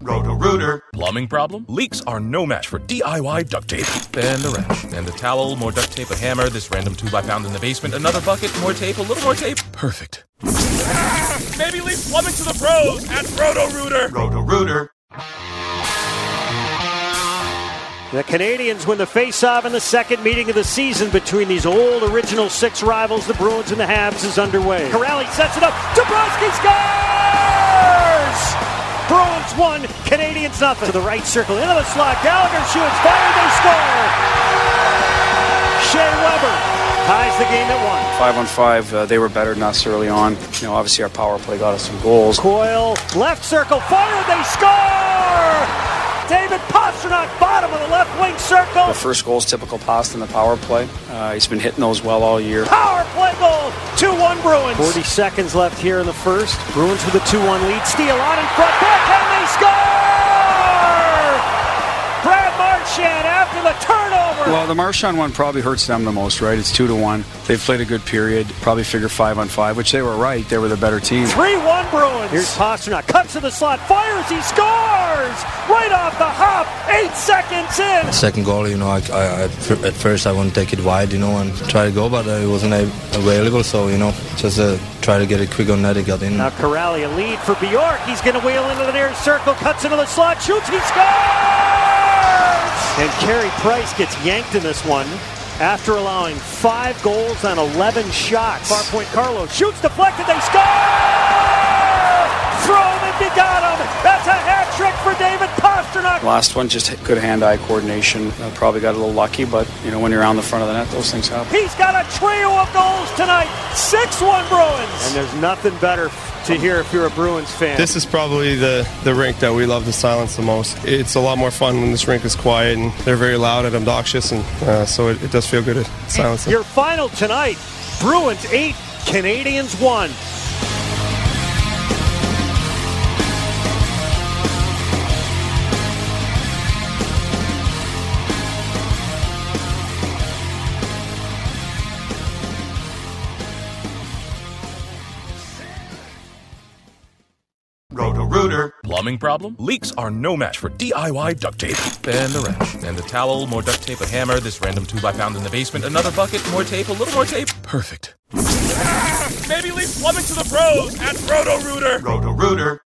Roto-Rooter. Plumbing problem? Leaks are no match for DIY duct tape. And a wrench. And a towel, more duct tape, a hammer, this random 2x pound in the basement, another bucket, more tape, a little more tape. Perfect. Maybe leave plumbing to the pros at Roto-Rooter. Roto-Rooter. The Canadians win the face-off in the second meeting of the season between these old Original Six rivals. The Bruins and the Habs is underway. Corrali sets it up. Dabrowski scores! Bruins 1, Canadians nothing. To the right circle, into the slot. Gallagher shoots, fired, they score! Shea Weber ties the game at 1. 5-on-5, they were better than us early on. Obviously our power play got us some goals. Coyle, left circle, fired, they score! David Pastrnak, bottom of the left wing circle. The first goal is typical pass in the power play. He's been hitting those well all year. Power play goal, 2-1 Bruins. 40 seconds left here in the first. Bruins with a 2-1 lead. Steele on in front, backhand, they score! Brad Marchand after the turnover. Well, the Marchand one probably hurts them the most, right? It's 2-1. They've played a good period. Probably figure 5-on-5, which they were right. They were the better team. 3-1 Bruins. Here's Pastrnak, cuts to the slot, fires, he scores! Right off the hop, 8 seconds in. Second goal, at first I want to take it wide, and try to go, but it wasn't available, so, just try to get it quick on net, it got in. Now Corrali, a lead for Bjork. He's going to wheel into the near circle, cuts into the slot, shoots, he scores! And Carey Price gets yanked in this one after allowing 5 goals on 11 shots. Far point Carlos shoots, deflected, they score! Froman got him. That's a hat trick for David Pastrnak. Last one, just good hand-eye coordination. Probably got a little lucky, but when you're on the front of the net, those things happen. He's got a trio of goals tonight. 6-1 Bruins. And there's nothing better to hear if you're a Bruins fan. This is probably the rink that we love to silence the most. It's a lot more fun when this rink is quiet and they're very loud and obnoxious, and so it does feel good to silence them. Your final tonight, Bruins 8, Canadians 1. Roto-Rooter. Plumbing problem? Leaks are no match for DIY duct tape. And a wrench. And a towel, more duct tape, a hammer, this random 2x pound in the basement, another bucket, more tape, a little more tape. Perfect. Maybe leave plumbing to the pros at Roto-Rooter. Roto-Rooter.